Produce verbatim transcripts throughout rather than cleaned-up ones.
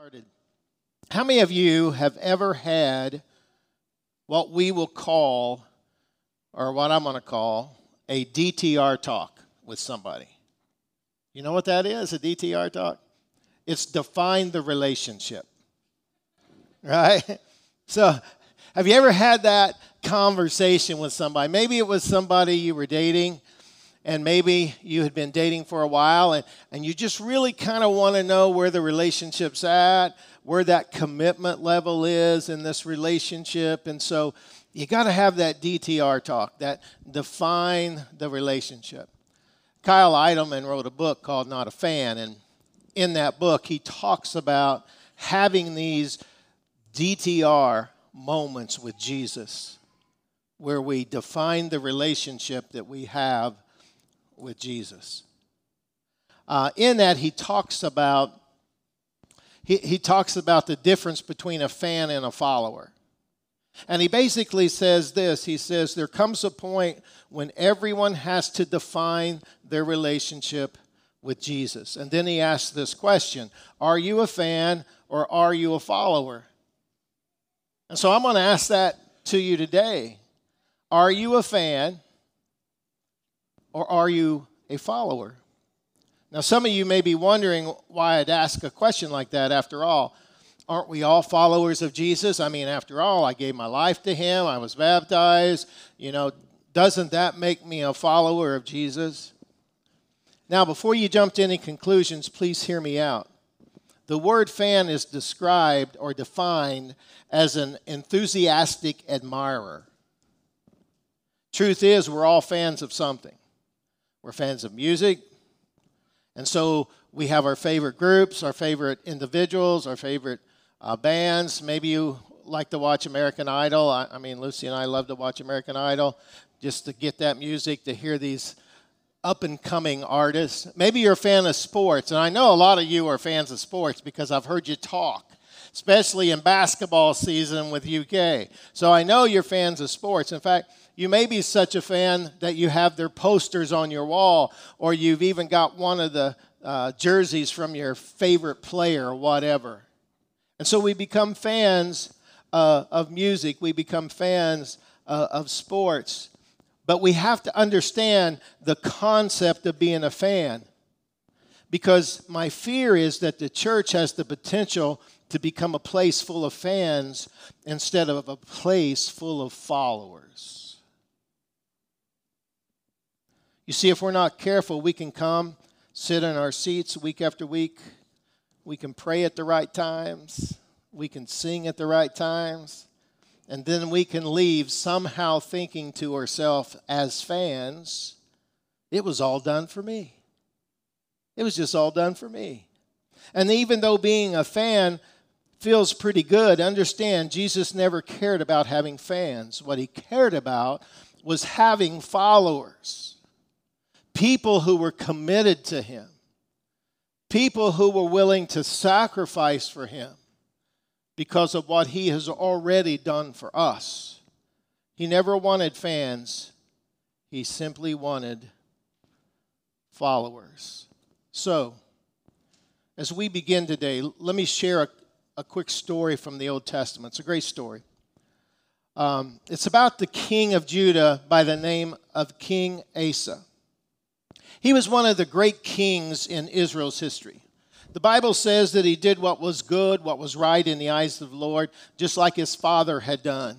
started. How many of you have ever had what we will call, or what I'm going to call, a D T R talk with somebody? You know what that is, a D T R talk? It's define the relationship, right? So have you ever had that conversation with somebody? Maybe it was somebody you were dating, and maybe you had been dating for a while, and, and you just really kind of want to know where the relationship's at, where that commitment level is in this relationship. And so you got to have that D T R talk, that define the relationship. Kyle Idleman wrote a book called Not a Fan, and in that book he talks about having these D T R moments with Jesus where we define the relationship that we have with Jesus. Uh, in that he talks about he, he talks about the difference between a fan and a follower. And he basically says this. He says there comes a point when everyone has to define their relationship with Jesus. And then he asks this question: are you a fan or are you a follower? And so I'm going to ask that to you today. Are you a fan or are you a follower? Now, some of you may be wondering why I'd ask a question like that. After all, aren't we all followers of Jesus? I mean, after all, I gave my life to him. I was baptized. You know, doesn't that make me a follower of Jesus? Now, before you jump to any conclusions, please hear me out. The word fan is described or defined as an enthusiastic admirer. Truth is, we're all fans of something. We're fans of music, and so we have our favorite groups, our favorite individuals, our favorite uh, bands. Maybe you like to watch American Idol. I, I mean, Lucy and I love to watch American Idol just to get that music, to hear these up-and-coming artists. Maybe you're a fan of sports, and I know a lot of you are fans of sports because I've heard you talk, especially in basketball season with U K. So I know you're fans of sports. In fact, you may be such a fan that you have their posters on your wall, or you've even got one of the uh, jerseys from your favorite player or whatever. And so we become fans uh, of music. We become fans uh, of sports. But we have to understand the concept of being a fan, because my fear is that the church has the potential to become a place full of fans instead of a place full of followers. You see, if we're not careful, we can come, sit in our seats week after week. We can pray at the right times. We can sing at the right times. And then we can leave somehow thinking to ourselves as fans, it was all done for me. It was just all done for me. And even though being a fan feels pretty good, understand Jesus never cared about having fans. What he cared about was having followers. People who were committed to him. People who were willing to sacrifice for him because of what he has already done for us. He never wanted fans. He simply wanted followers. So, as we begin today, let me share a, a quick story from the Old Testament. It's a great story. Um, it's about the king of Judah by the name of King Asa. He was one of the great kings in Israel's history. The Bible says that he did what was good, what was right in the eyes of the Lord, just like his father had done.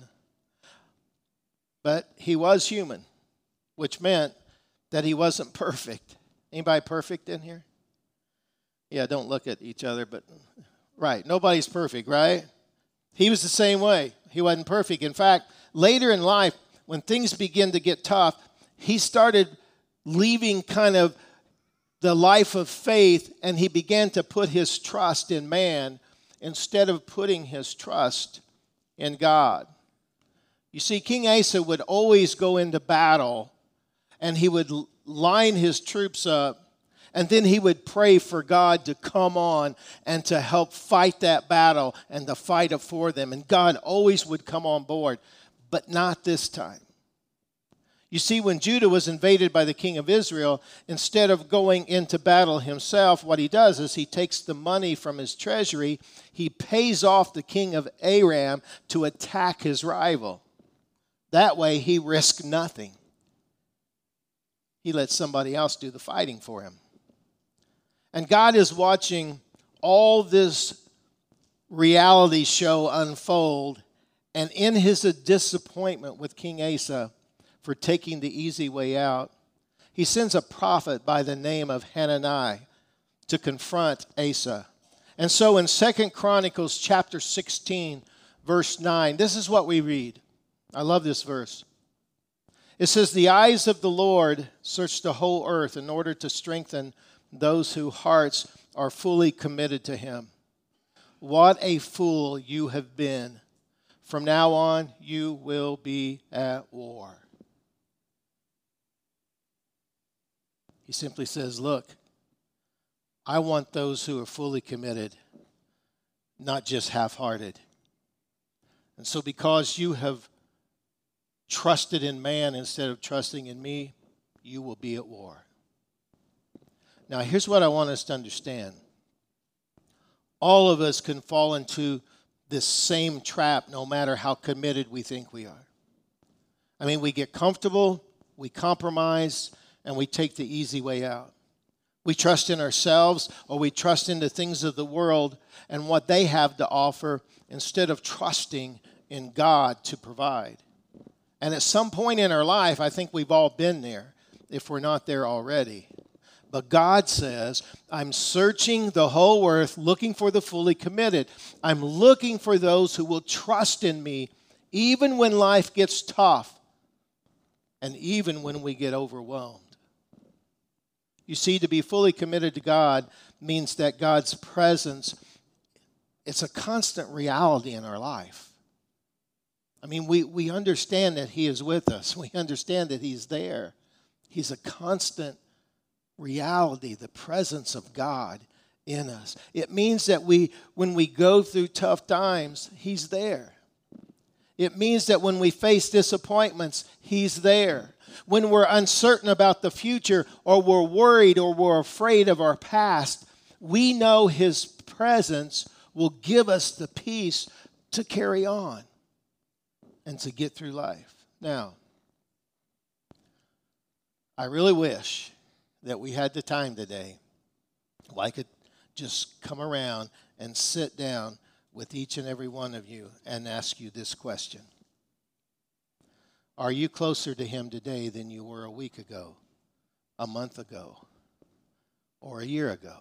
But he was human, which meant that he wasn't perfect. Anybody perfect in here? Yeah, don't look at each other, but right, nobody's perfect, right? He was the same way. He wasn't perfect. In fact, later in life, when things began to get tough, he started leaving kind of the life of faith, and he began to put his trust in man instead of putting his trust in God. You see, King Asa would always go into battle, and he would line his troops up, and then he would pray for God to come on and to help fight that battle and to fight it for them. And God always would come on board, but not this time. You see, when Judah was invaded by the king of Israel, instead of going into battle himself, what he does is he takes the money from his treasury, he pays off the king of Aram to attack his rival. That way, he risks nothing. He lets somebody else do the fighting for him. And God is watching all this reality show unfold, and in his disappointment with King Asa for taking the easy way out, he sends a prophet by the name of Hanani to confront Asa. And so in Second Chronicles chapter sixteen, verse nine, this is what we read. I love this verse. It says, "The eyes of the Lord search the whole earth in order to strengthen those whose hearts are fully committed to him. What a fool you have been. From now on, you will be at war." He simply says, look, I want those who are fully committed, not just half-hearted. And so because you have trusted in man instead of trusting in me, you will be at war. Now, here's what I want us to understand. All of us can fall into this same trap no matter how committed we think we are. I mean, we get comfortable, we compromise, and we take the easy way out. We trust in ourselves, or we trust in the things of the world and what they have to offer instead of trusting in God to provide. And at some point in our life, I think we've all been there, if we're not there already. But God says, I'm searching the whole earth, looking for the fully committed. I'm looking for those who will trust in me, even when life gets tough, and even when we get overwhelmed. You see, to be fully committed to God means that God's presence, it's a constant reality in our life. I mean, we, we understand that he is with us. We understand that he's there. He's a constant reality, the presence of God in us. It means that we, when we go through tough times, he's there. It means that when we face disappointments, he's there. When we're uncertain about the future, or we're worried, or we're afraid of our past, we know his presence will give us the peace to carry on and to get through life. Now, I really wish that we had the time today well, I could just come around and sit down with each and every one of you and ask you this question. Are you closer to him today than you were a week ago, a month ago, or a year ago?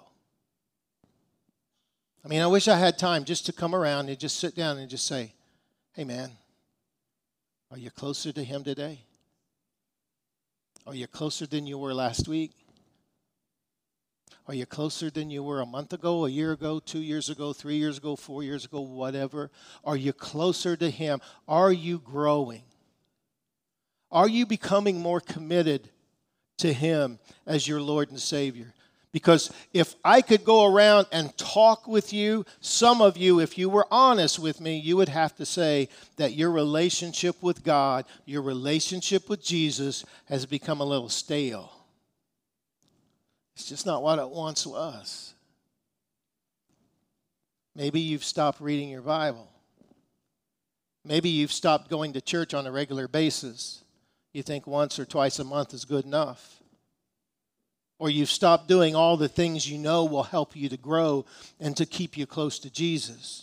I mean, I wish I had time just to come around and just sit down and just say, hey, man, are you closer to him today? Are you closer than you were last week? Are you closer than you were a month ago, a year ago, two years ago, three years ago, four years ago, whatever? Are you closer to him? Are you growing? Are you becoming more committed to him as your Lord and Savior? Because if I could go around and talk with you, some of you, if you were honest with me, you would have to say that your relationship with God, your relationship with Jesus has become a little stale. It's just not what it once was. Maybe you've stopped reading your Bible. Maybe you've stopped going to church on a regular basis. You think once or twice a month is good enough. Or you've stopped doing all the things you know will help you to grow and to keep you close to Jesus.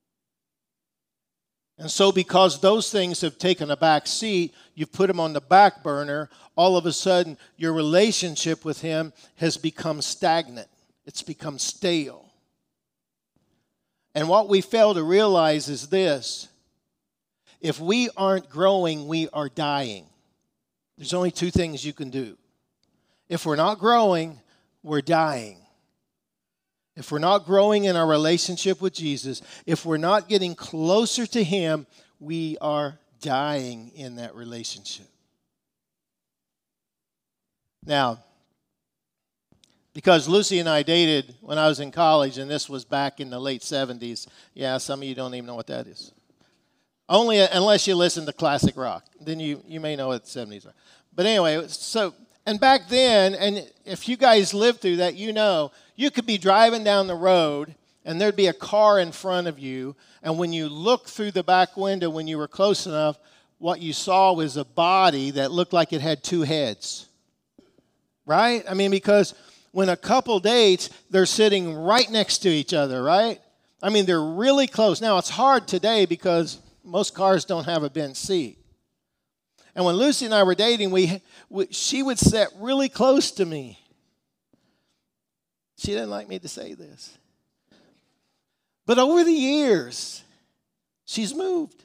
And so because those things have taken a back seat, you've put them on the back burner, all of a sudden your relationship with him has become stagnant. It's become stale. And what we fail to realize is this. If we aren't growing, we are dying. There's only two things you can do. If we're not growing, we're dying. If we're not growing in our relationship with Jesus, if we're not getting closer to him, we are dying in that relationship. Now, because Lucy and I dated when I was in college, and this was back in the late seventies. Yeah, some of you don't even know what that is. Only unless you listen to classic rock. Then you, you may know what the seventies are. But anyway, so, and back then, and if you guys lived through that, you know, you could be driving down the road and there'd be a car in front of you. And when you looked through the back window, when you were close enough, what you saw was a body that looked like it had two heads. Right? I mean, because when a couple dates, they're sitting right next to each other, right? I mean, they're really close. Now, it's hard today because most cars don't have a bench seat. And when Lucy and I were dating, we, we she would sit really close to me. She didn't like me to say this. But over the years, she's moved.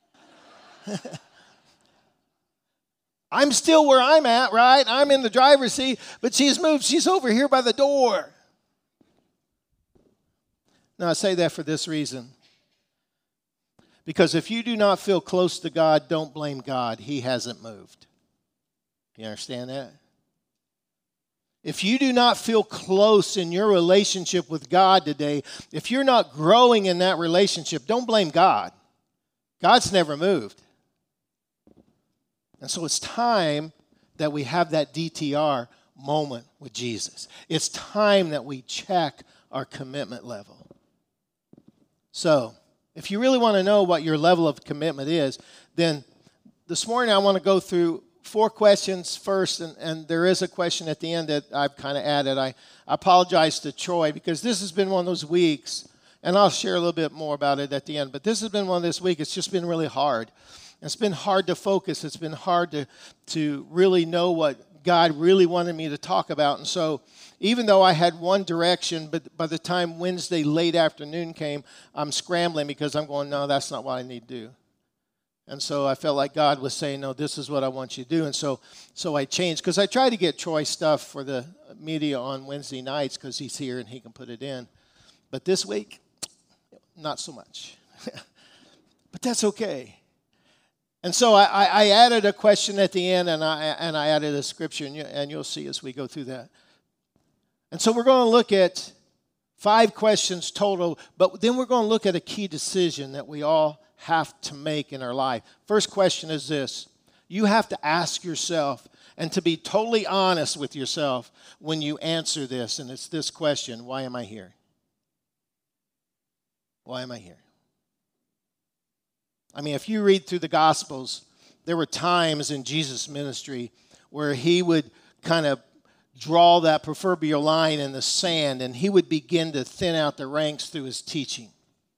I'm still where I'm at, right? I'm in the driver's seat, but she's moved. She's over here by the door. Now, I say that for this reason. Because if you do not feel close to God, don't blame God. He hasn't moved. You understand that? If you do not feel close in your relationship with God today, if you're not growing in that relationship, don't blame God. God's never moved. And so it's time that we have that D T R moment with Jesus. It's time that we check our commitment level. So, if you really want to know what your level of commitment is, then this morning I want to go through four questions first, and, and there is a question at the end that I've kind of added. I, I apologize to Troy because this has been one of those weeks, and I'll share a little bit more about it at the end, but this has been one of this week. It's just been really hard. It's been hard to focus. It's been hard to, to really know what God really wanted me to talk about. And so even though I had one direction, but by the time Wednesday late afternoon came, I'm scrambling because I'm going, no, that's not what I need to do. And so I felt like God was saying, no, this is what I want you to do. And so so I changed, because I try to get Troy stuff for the media on Wednesday nights because he's here and he can put it in. But this week, not so much. But that's okay. And so I, I added a question at the end, and I and I added a scripture, and, you, and you'll see as we go through that. And so we're going to look at five questions total, but then we're going to look at a key decision that we all have to make in our life. First question is this. You have to ask yourself, and to be totally honest with yourself when you answer this, and it's this question: why am I here? Why am I here? I mean, if you read through the Gospels, there were times in Jesus' ministry where he would kind of draw that proverbial line in the sand, and he would begin to thin out the ranks through his teaching.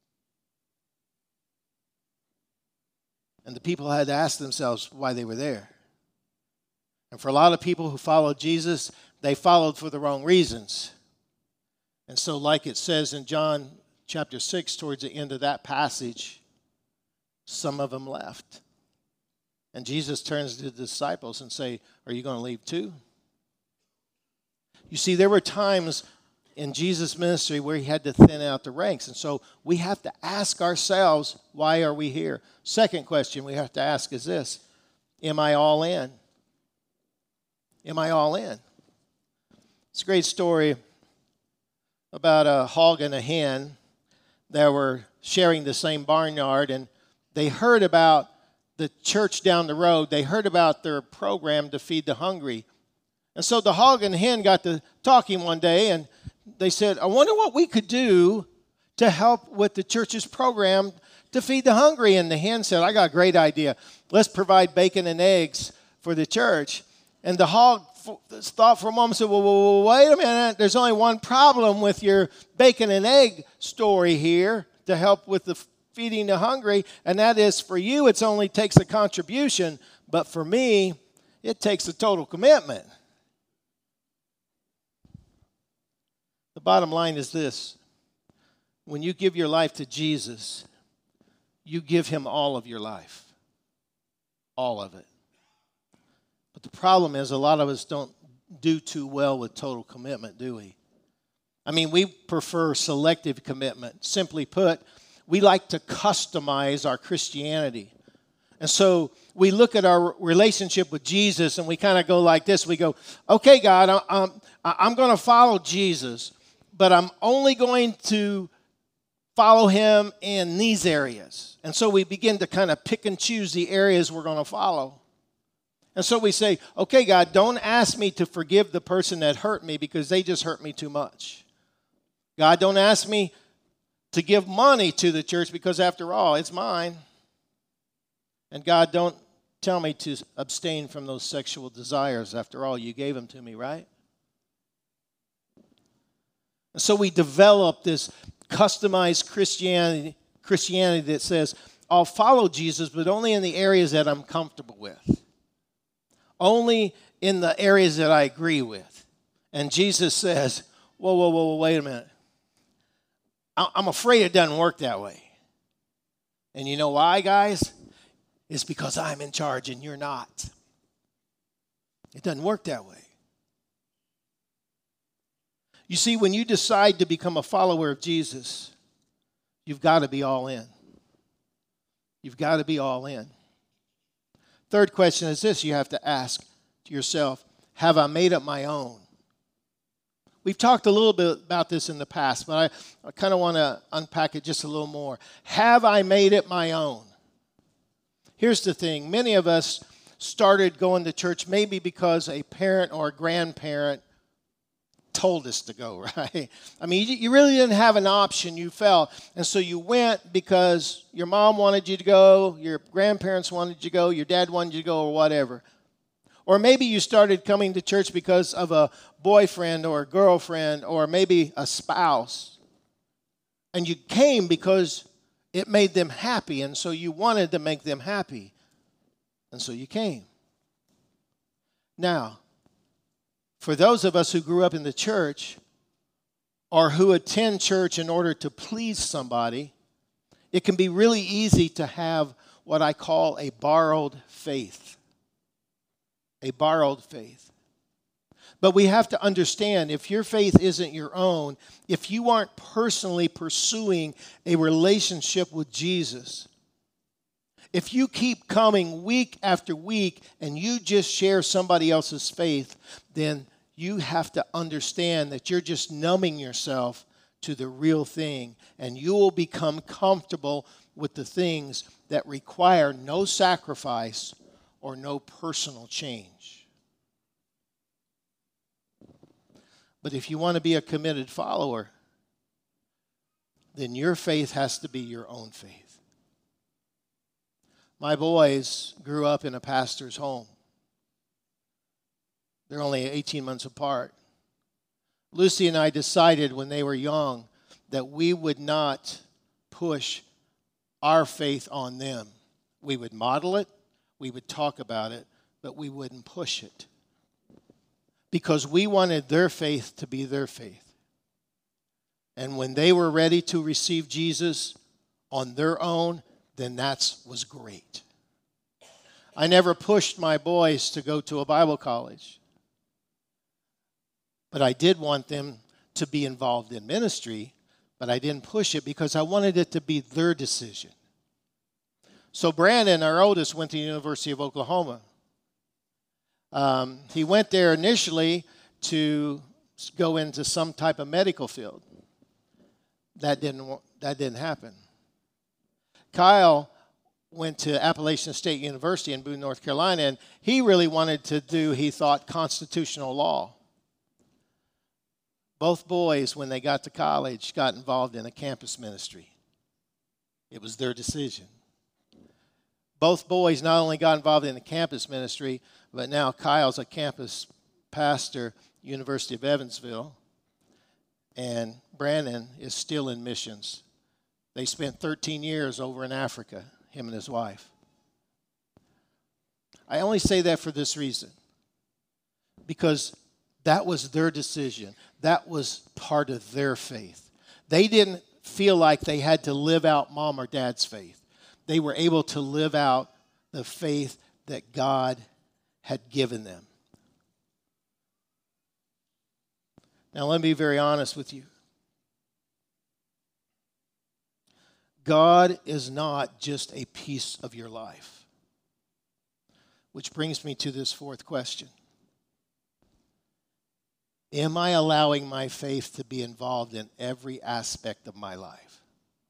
And the people had to ask themselves why they were there. And for a lot of people who followed Jesus, they followed for the wrong reasons. And so like it says in John chapter six, towards the end of that passage, some of them left. And Jesus turns to the disciples and say, are you going to leave too? You see, there were times in Jesus' ministry where he had to thin out the ranks. And so we have to ask ourselves, why are we here? Second question we have to ask is this: am I all in? Am I all in? It's a great story about a hog and a hen that were sharing the same barnyard, and they heard about the church down the road. They heard about their program to feed the hungry. And so the hog and the hen got to talking one day, and they said, I wonder what we could do to help with the church's program to feed the hungry. And the hen said, I got a great idea. Let's provide bacon and eggs for the church. And the hog thought for a moment and said, well, well, wait a minute. There's only one problem with your bacon and egg story here to help with the feeding the hungry, and that is, for you, it only takes a contribution, but for me, it takes a total commitment. The bottom line is this: when you give your life to Jesus, you give him all of your life. All of it. But the problem is, a lot of us don't do too well with total commitment, do we? I mean, we prefer selective commitment. Simply put, we like to customize our Christianity. And so we look at our relationship with Jesus and we kind of go like this. We go, okay, God, I'm, I'm going to follow Jesus, but I'm only going to follow him in these areas. And so we begin to kind of pick and choose the areas we're going to follow. And so we say, okay, God, don't ask me to forgive the person that hurt me because they just hurt me too much. God, don't ask me to give money to the church because after all, it's mine. And God, don't tell me to abstain from those sexual desires. After all, you gave them to me, right? And so we develop this customized Christianity, Christianity that says, I'll follow Jesus, but only in the areas that I'm comfortable with. Only in the areas that I agree with. And Jesus says, whoa, whoa, whoa, wait a minute. I'm afraid it doesn't work that way. And you know why, guys? It's because I'm in charge and you're not. It doesn't work that way. You see, when you decide to become a follower of Jesus, you've got to be all in. You've got to be all in. Third question is this you have to ask to yourself, have I made it my own? We've talked a little bit about this in the past, but I, I kind of want to unpack it just a little more. Have I made it my own? Here's the thing. Many of us started going to church maybe because a parent or a grandparent told us to go, right? I mean, you really didn't have an option, you felt. And so you went because your mom wanted you to go, your grandparents wanted you to go, your dad wanted you to go, or whatever. Or maybe you started coming to church because of a boyfriend or a girlfriend or maybe a spouse. And you came because it made them happy, and so you wanted to make them happy. And so you came. Now, for those of us who grew up in the church or who attend church in order to please somebody, it can be really easy to have what I call a borrowed faith. A borrowed faith. But we have to understand, if your faith isn't your own, if you aren't personally pursuing a relationship with Jesus, if you keep coming week after week and you just share somebody else's faith, then you have to understand that you're just numbing yourself to the real thing, and you will become comfortable with the things that require no sacrifice or no personal change. But if you want to be a committed follower, then your faith has to be your own faith. My boys grew up in a pastor's home. They're only eighteen months apart. Lucy and I decided when they were young that we would not push our faith on them. We would model it, we would talk about it, but we wouldn't push it. Because we wanted their faith to be their faith. And when they were ready to receive Jesus on their own, then that was great. I never pushed my boys to go to a Bible college. But I did want them to be involved in ministry, but I didn't push it because I wanted it to be their decision. So Brandon, our oldest, went to the University of Oklahoma. Um, he went there initially to go into some type of medical field. That didn't, that didn't happen. Kyle went to Appalachian State University in Boone, North Carolina, and he really wanted to do, he thought, constitutional law. Both boys, when they got to college, got involved in a campus ministry. It was their decision. Both boys not only got involved in the campus ministry, but now Kyle's a campus pastor, University of Evansville, and Brandon is still in missions. They spent thirteen years over in Africa, him and his wife. I only say that for this reason, because that was their decision. That was part of their faith. They didn't feel like they had to live out mom or dad's faith. They were able to live out the faith that God had given them. Now, let me be very honest with you. God is not just a piece of your life. Which brings me to this fourth question. Am I allowing my faith to be involved in every aspect of my life?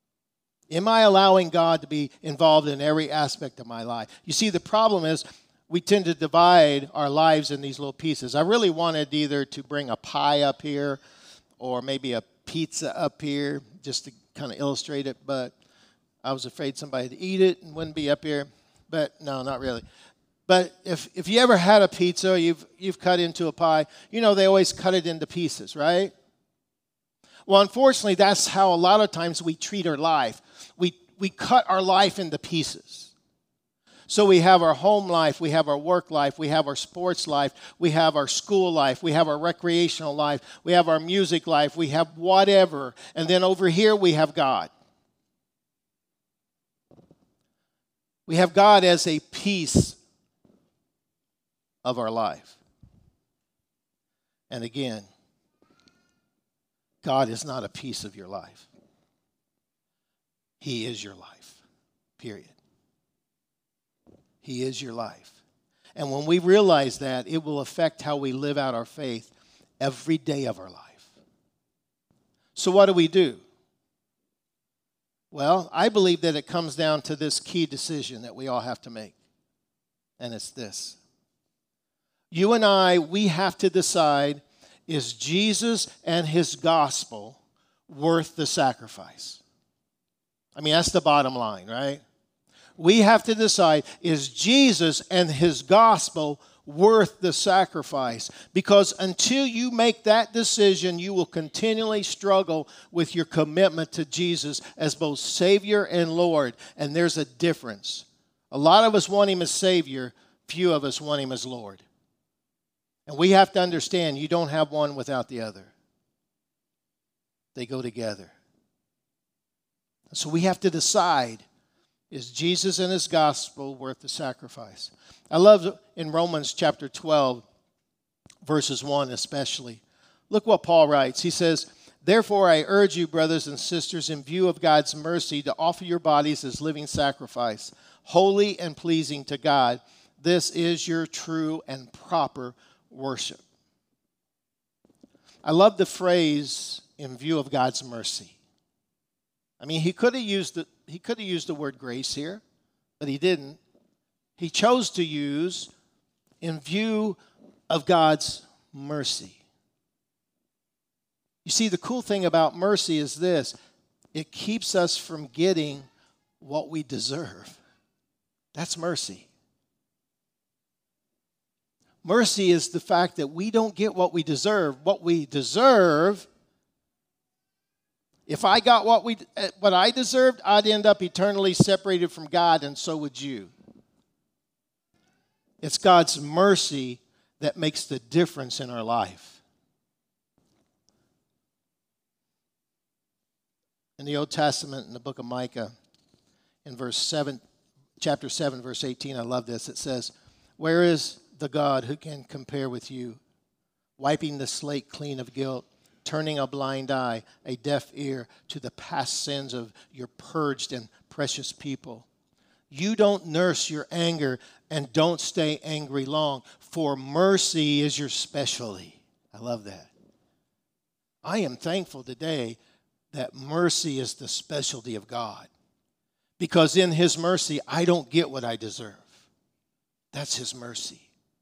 Am I allowing God to be involved in every aspect of my life? You see, the problem is we tend to divide our lives in these little pieces. I really wanted either to bring a pie up here or maybe a pizza up here just to kind of illustrate it, but I was afraid somebody would eat it and wouldn't be up here. But no, not really. But if, if you ever had a pizza, you've you've cut into a pie, you know they always cut it into pieces, right? Well, unfortunately, that's how a lot of times we treat our life. We we cut our life into pieces. So we have our home life, we have our work life, we have our sports life, we have our school life, we have our recreational life, we have our music life, we have whatever. And then over here we have God. We have God as a piece of our life. And again, God is not a piece of your life. He is your life, period. He is your life. And when we realize that, it will affect how we live out our faith every day of our life. So what do we do? Well, I believe that it comes down to this key decision that we all have to make. And it's this. You and I, we have to decide, is Jesus and his gospel worth the sacrifice? I mean, that's the bottom line, right? We have to decide, is Jesus and his gospel worth the sacrifice? Because until you make that decision, you will continually struggle with your commitment to Jesus as both Savior and Lord. And there's a difference. A lot of us want him as Savior. Few of us want him as Lord. And we have to understand you don't have one without the other. They go together. So we have to decide, is Jesus and his gospel worth the sacrifice? I love in Romans chapter twelve, verses one especially. Look what Paul writes. He says, therefore I urge you, brothers and sisters, in view of God's mercy, to offer your bodies as living sacrifice, holy and pleasing to God. This is your true and proper worship. I love the phrase, in view of God's mercy. I mean, he could have used the, he could have used the word grace here, but he didn't. He chose to use in view of God's mercy. You see, the cool thing about mercy is this. It keeps us from getting what we deserve. That's mercy. Mercy is the fact that we don't get what we deserve. What we deserve, if I got what we what I deserved, I'd end up eternally separated from God, and so would you. It's God's mercy that makes the difference in our life. In the Old Testament, in the book of Micah, in verse seven, chapter seven, verse eighteen, I love this. It says, where is the God who can compare with you, wiping the slate clean of guilt, turning a blind eye, a deaf ear to the past sins of your purged and precious people? You don't nurse your anger and don't stay angry long, for mercy is your specialty. I love that. I am thankful today that mercy is the specialty of God, because in his mercy, I don't get what I deserve. That's his mercy.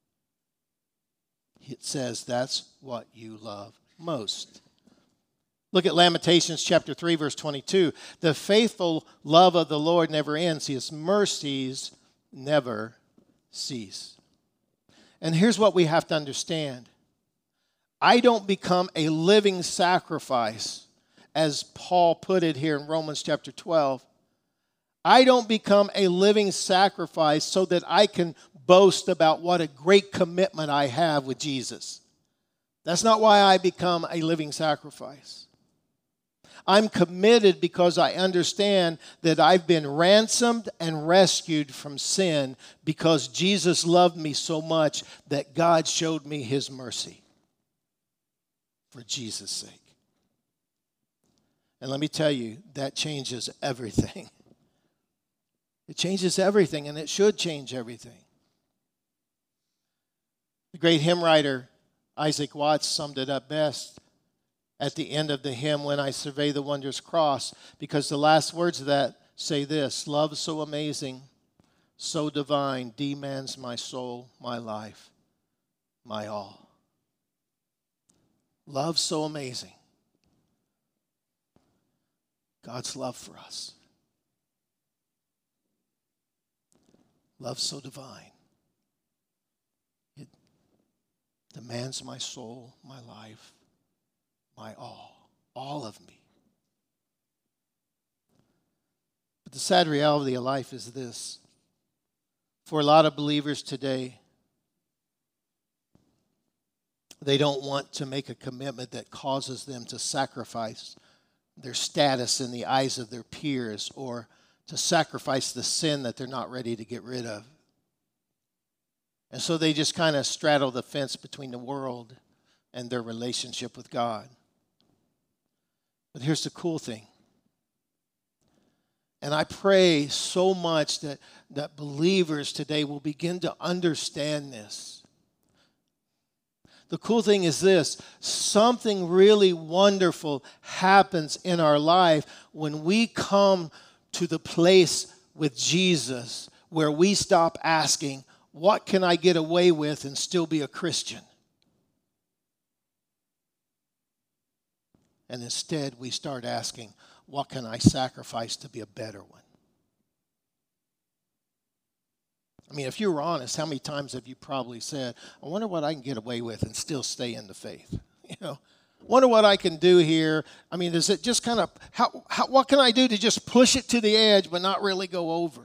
It says that's what you love most. Look at Lamentations chapter three, verse twenty-two. The faithful love of the Lord never ends. His mercies never cease. And here's what we have to understand. I don't become a living sacrifice, as Paul put it here in Romans chapter twelve. I don't become a living sacrifice so that I can boast about what a great commitment I have with Jesus. That's not why I become a living sacrifice. I'm committed because I understand that I've been ransomed and rescued from sin because Jesus loved me so much that God showed me his mercy for Jesus' sake. And let me tell you, that changes everything. It changes everything, and it should change everything. The great hymn writer Isaac Watts summed it up best at the end of the hymn, When I Survey the Wondrous Cross, because the last words of that say this: love so amazing, so divine, demands my soul, my life, my all. Love so amazing. God's love for us. Love so divine. It demands my soul, my life, my all, all of me. But the sad reality of life is this. For a lot of believers today, they don't want to make a commitment that causes them to sacrifice their status in the eyes of their peers or to sacrifice the sin that they're not ready to get rid of. And so they just kind of straddle the fence between the world and their relationship with God. But here's the cool thing. And I pray so much that, that believers today will begin to understand this. The cool thing is this, something really wonderful happens in our life when we come to the place with Jesus where we stop asking, what can I get away with and still be a Christian? And instead we start asking, what can I sacrifice to be a better one? I mean, if you were honest, how many times have you probably said, I wonder what I can get away with and still stay in the faith? You know, wonder what I can do here. I mean, is it just kind of, how, how, what can I do to just push it to the edge but not really go over?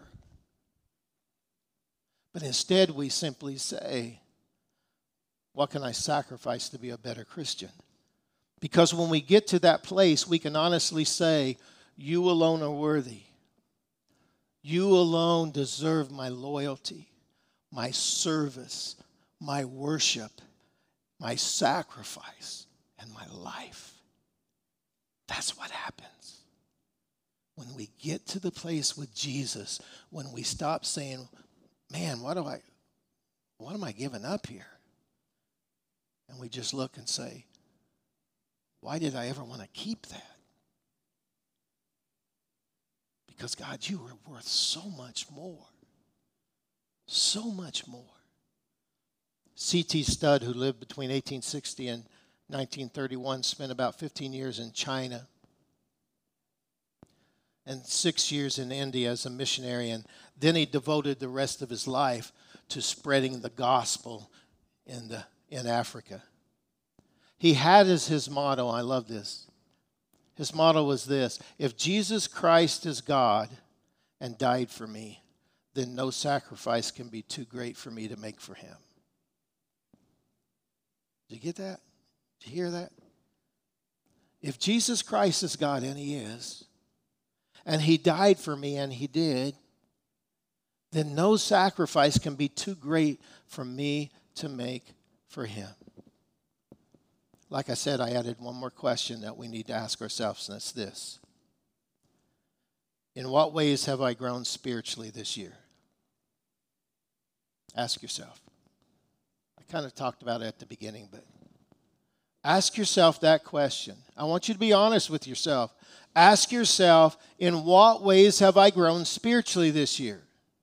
But instead we simply say, what can I sacrifice to be a better Christian? Because when we get to that place, we can honestly say, you alone are worthy. You alone deserve my loyalty, my service, my worship, my sacrifice, and my life. That's what happens. When we get to the place with Jesus, when we stop saying, man, what do I, what am I giving up here? And we just look and say, why did I ever want to keep that? Because, God, you are worth so much more. So much more. C T Studd, who lived between eighteen sixty and nineteen thirty-one, spent about fifteen years in China and six years in India as a missionary. And then he devoted the rest of his life to spreading the gospel in, the, in Africa. He had as his motto, I love this, his motto was this, if Jesus Christ is God and died for me, then no sacrifice can be too great for me to make for him. Did you get that? Did you hear that? If Jesus Christ is God, and he is, and he died for me, and he did, then no sacrifice can be too great for me to make for him. Like I said, I added one more question that we need to ask ourselves, and it's this. In what ways have I grown spiritually this year? Ask yourself. I kind of talked about it at the beginning, but ask yourself that question. I want you to be honest with yourself. Ask yourself, in what ways have I grown spiritually this year?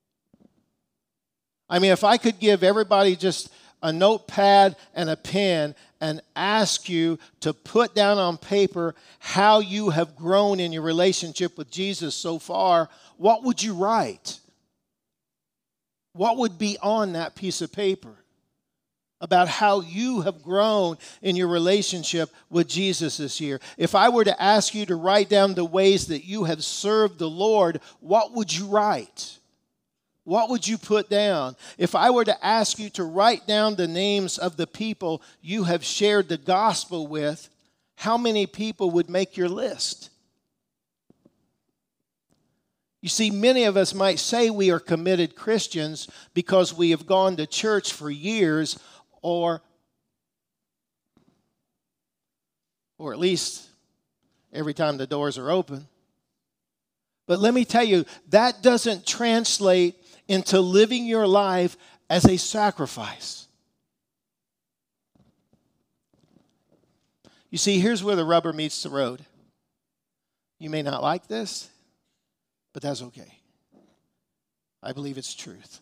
I mean, if I could give everybody just a notepad and a pen and ask you to put down on paper how you have grown in your relationship with Jesus so far, what would you write? What would be on that piece of paper about how you have grown in your relationship with Jesus this year? If I were to ask you to write down the ways that you have served the Lord, what would you write? What would you put down? If I were to ask you to write down the names of the people you have shared the gospel with, how many people would make your list? You see, many of us might say we are committed Christians because we have gone to church for years, or, or at least every time the doors are open. But let me tell you, that doesn't translate into living your life as a sacrifice. You see, here's where the rubber meets the road. You may not like this, but that's okay. I believe it's truth.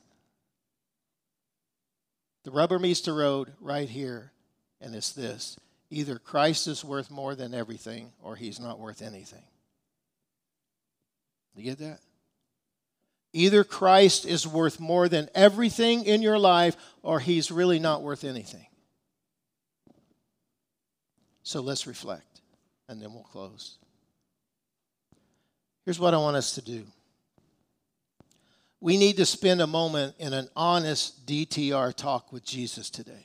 The rubber meets the road right here, and it's this. Either Christ is worth more than everything, or he's not worth anything. You get that? Either Christ is worth more than everything in your life, or he's really not worth anything. So let's reflect, and then we'll close. Here's what I want us to do. We need to spend a moment in an honest D T R talk with Jesus today.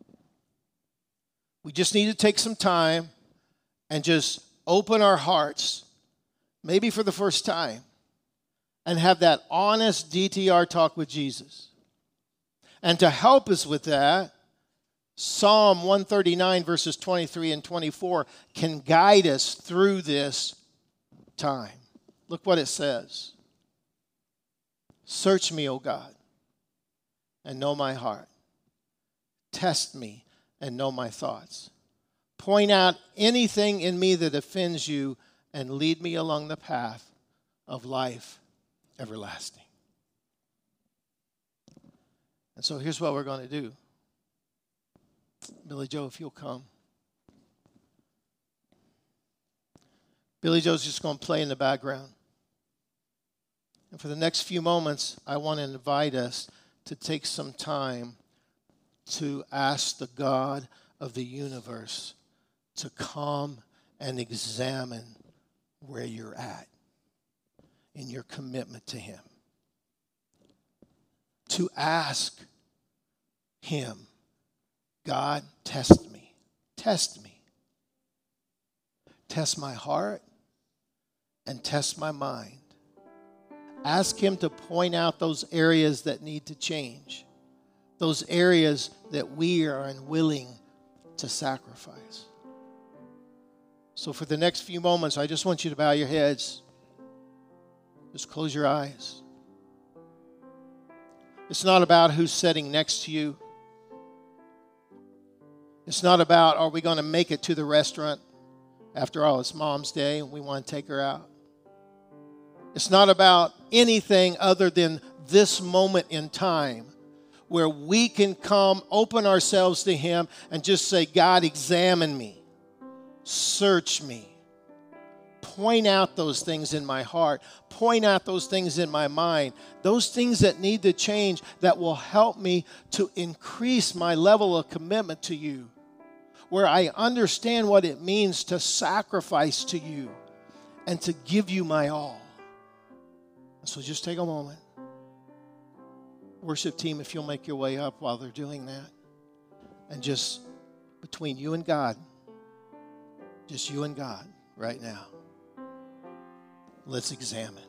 We just need to take some time and just open our hearts, maybe for the first time, and have that honest D T R talk with Jesus. And to help us with that, Psalm one thirty-nine verses twenty-three and twenty-four can guide us through this time. Look what it says. Search me, O God, and know my heart. Test me and know my thoughts. Point out anything in me that offends you and lead me along the path of life everlasting. And so here's what we're going to do. Billy Joe, if you'll come. Billy Joe's just going to play in the background. And for the next few moments, I want to invite us to take some time to ask the God of the universe to come and examine where you're at in your commitment to him. To ask him, God, test me. Test me. Test my heart and test my mind. Ask him to point out those areas that need to change. Those areas that we are unwilling to sacrifice. So for the next few moments, I just want you to bow your heads. Just close your eyes. It's not about who's sitting next to you. It's not about, are we going to make it to the restaurant? After all, it's Mom's Day and we want to take her out. It's not about anything other than this moment in time where we can come, open ourselves to him and just say, God, examine me. Search me. Point out those things in my heart. Point out those things in my mind. Those things that need to change that will help me to increase my level of commitment to you. Where I understand what it means to sacrifice to you and to give you my all. So just take a moment. Worship team, if you'll make your way up while they're doing that. And just between you and God, just you and God right now, let's examine.